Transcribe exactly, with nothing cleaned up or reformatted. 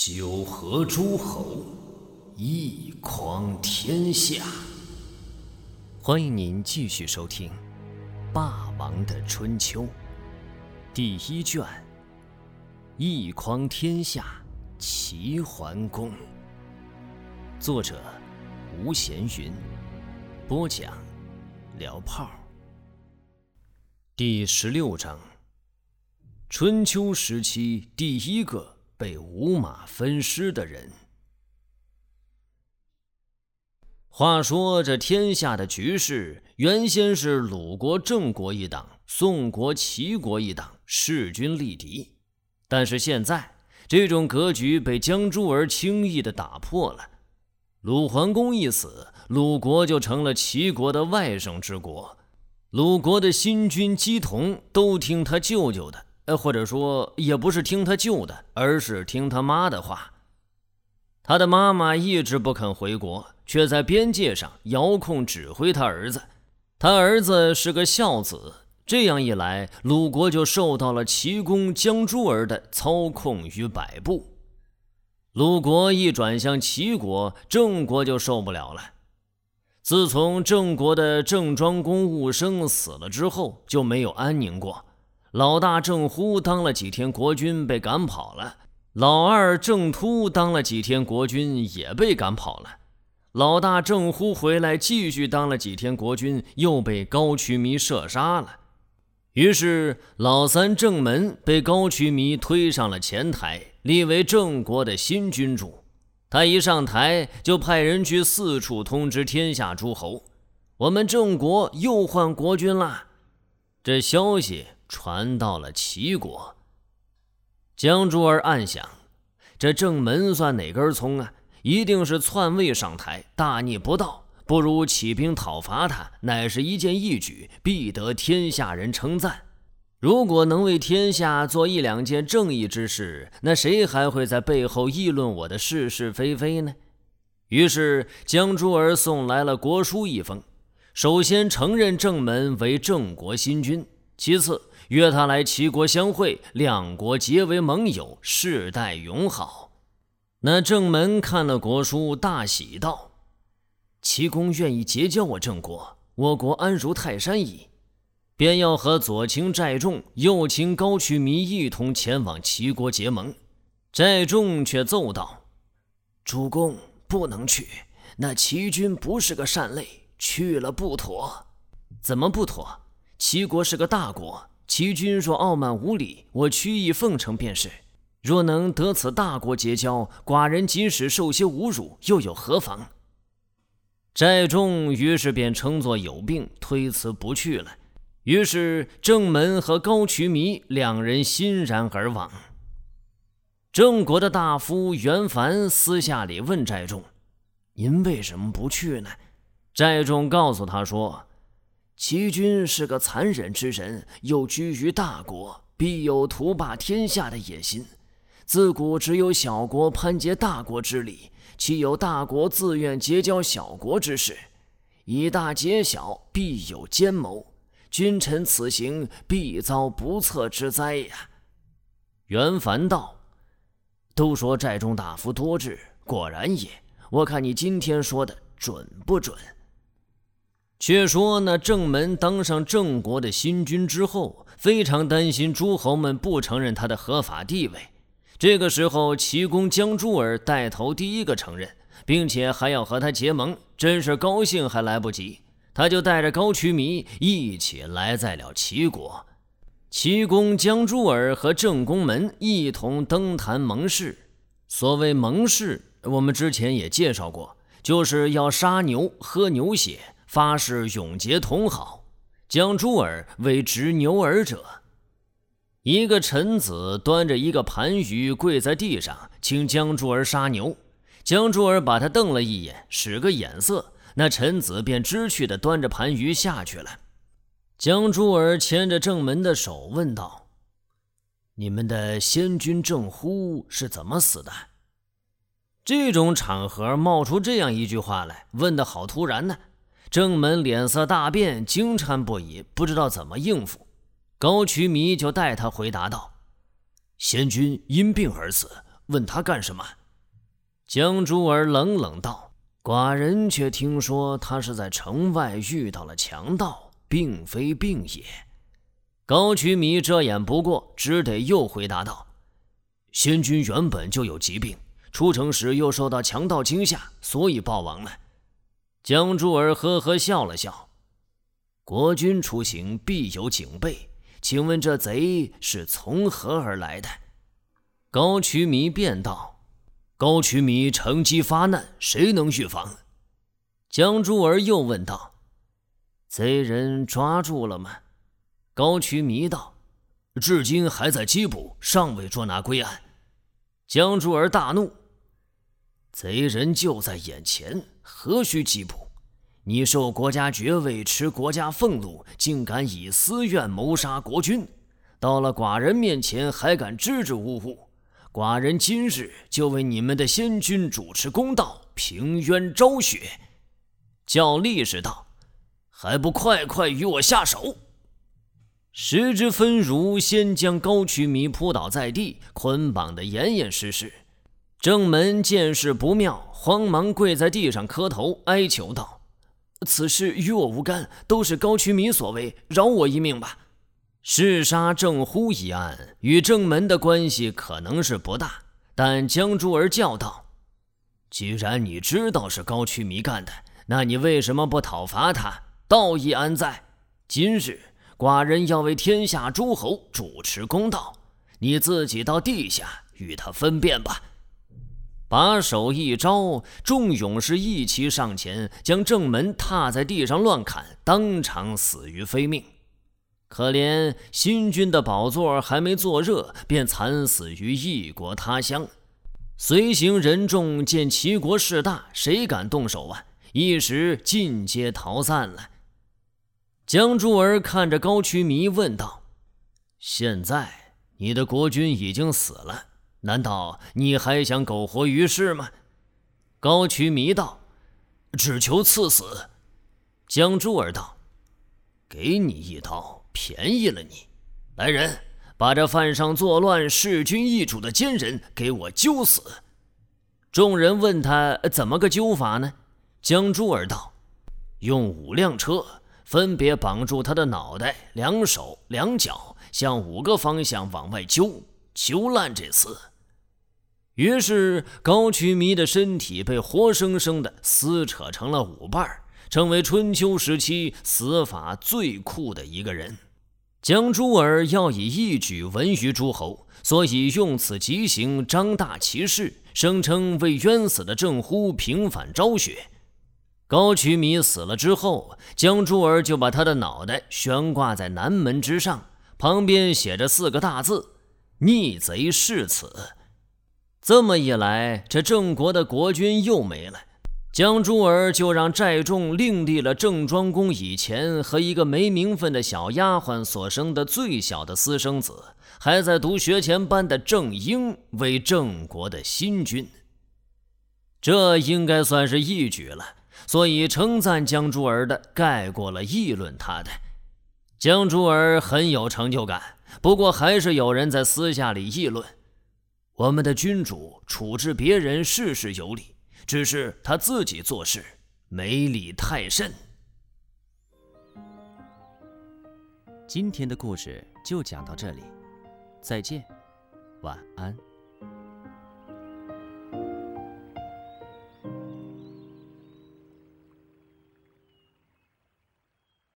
九合诸侯，一匡天下。 欢迎您继续收听《霸王的春秋》第一卷，一匡天下齐桓公。作者吴闲云，播讲聊炮。第十六章，春秋时期第一个被五马分尸的人。话说这天下的局势，原先是鲁国郑国一党，宋国齐国一党势均力敌，但是现在这种格局被姜诸儿轻易地打破了。鲁桓公一死，鲁国就成了齐国的外甥之国，鲁国的新君姬同都听他舅舅的，呃，或者说也不是听他舅的，而是听他妈的话。他的妈妈一直不肯回国，却在边界上遥控指挥他儿子。他儿子是个孝子，这样一来，鲁国就受到了齐公姜诸儿的操控与摆布。鲁国一转向齐国，郑国就受不了了。自从郑国的郑庄公寤生死了之后，就没有安宁过。老大郑忽当了几天国君，被赶跑了。老二郑突当了几天国君，也被赶跑了。老大郑忽回来继续当了几天国君，又被高渠弥射杀了。于是老三郑门被高渠弥推上了前台，立为郑国的新君主。他一上台就派人去四处通知天下诸侯，我们郑国又换国君了。这消息传到了齐国。姜诸儿暗想，这郑门算哪根葱啊？一定是篡位上台，大逆不道，不如起兵讨伐他，乃是一件义举，必得天下人称赞。如果能为天下做一两件正义之事，那谁还会在背后议论我的是是非非呢？于是姜诸儿送来了国书一封，首先承认郑门为郑国新君，其次约他来齐国相会，两国结为盟友，世代永好。那郑门看了国书，大喜道：齐公愿意结交我郑国，我国安如泰山矣。便要和左卿寨仲、右卿高渠弥一同前往齐国结盟。寨仲却奏道：主公不能去，那齐军不是个善类，去了不妥。怎么不妥？齐国是个大国，齐军若傲慢无礼，我曲意奉承便是。若能得此大国结交，寡人即使受些侮辱，又有何妨？寨仲于是便称作有病，推辞不去了。于是郑门和高渠弥两人欣然而往。郑国的大夫袁凡私下里问寨仲：您为什么不去呢？寨仲告诉他说：齐君是个残忍之人，又居于大国，必有图霸天下的野心。自古只有小国攀结大国之理，岂有大国自愿结交小国之事？以大结小，必有奸谋。君臣此行，必遭不测之灾呀。袁凡道：都说寨中大夫多智，果然也。我看你今天说的准不准？却说那郑门当上郑国的新君之后，非常担心诸侯们不承认他的合法地位。这个时候齐公姜诸儿带头第一个承认，并且还要和他结盟，真是高兴还来不及。他就带着高渠弥一起来在了齐国。齐公姜诸儿和郑公门一同登坛盟誓。所谓盟誓，我们之前也介绍过，就是要杀牛喝牛血，发誓永结同好。姜诸儿为执牛耳者。一个臣子端着一个盘鱼跪在地上，请姜诸儿杀牛。姜诸儿把他瞪了一眼，使个眼色，那臣子便知趣地端着盘鱼下去了。姜诸儿牵着郑门的手问道：你们的先君郑忽是怎么死的？这种场合冒出这样一句话来，问得好突然呢。郑门脸色大变，惊颤不已，不知道怎么应付。高渠弥就带他回答道：先君因病而死， 问他干什么？江珠儿冷冷道：寡人却听说他是在城外遇到了强盗，并非病也。高渠弥遮掩不过，只得又回答道：仙君原本就有疾病，出城时又受到强盗惊吓，所以暴亡了。江珠儿呵呵笑了笑：国君出行必有警备，请问这贼是从何而来的？高渠弥便道：高渠弥乘机发难，谁能预防？江珠儿又问道：贼人抓住了吗？高渠弥道：至今还在缉捕，尚未捉拿归案。江珠儿大怒：贼人就在眼前，何须缉捕？你受国家爵位，持国家俸禄，竟敢以私怨谋杀国君，到了寡人面前还敢支支吾吾，寡人今日就为你们的先君主持公道，平冤昭雪。叫力士道：还不快快与我下手！十之分儒先将高渠弥扑倒在地，捆绑得严严实实。正门见势不妙，慌忙跪在地上磕头哀求道：此事与我无干，都是高渠弥所为，饶我一命吧。弑杀郑忽一案与正门的关系可能是不大，但江珠儿叫道：既然你知道是高渠弥干的，那你为什么不讨伐他？道义安在？今日寡人要为天下诸侯主持公道，你自己到地下与他分辨吧。把手一招，众勇士一齐上前，将正门踏在地上乱砍，当场死于非命。可怜新君的宝座还没坐热，便惨死于异国他乡。随行人众见齐国势大，谁敢动手啊？一时尽皆逃散了。江珠儿看着高渠弥问道：现在你的国君已经死了，难道你还想苟活于世吗？高渠弥道：只求赐死。江珠儿道：给你一刀，便宜了你。来人，把这犯上作乱弑君异主的奸人给我揪死。众人问他怎么个揪法呢？江珠儿道：用五辆车分别绑住他的脑袋、两手、两脚，向五个方向往外揪，揪烂这厮。于是高渠弥的身体被活生生的撕扯成了五瓣，成为春秋时期死法最酷的一个人。江珠儿要以一举闻于诸侯，所以用此极刑张大其势，声称为冤死的郑忽平反昭雪。高渠弥死了之后，江珠儿就把他的脑袋悬挂在南门之上，旁边写着四个大字：逆贼是此。这么一来，这郑国的国君又没了。江珠儿就让寨众另立了郑庄公以前和一个没名分的小丫鬟所生的最小的私生子，还在读学前班的郑婴为郑国的新君。这应该算是一举了，所以称赞江珠儿的盖过了议论他的。江珠儿很有成就感，不过还是有人在私下里议论：我们的君主处置别人事事有理，只是他自己做事没理太甚。 今天的故事就讲到这里，再见，晚安。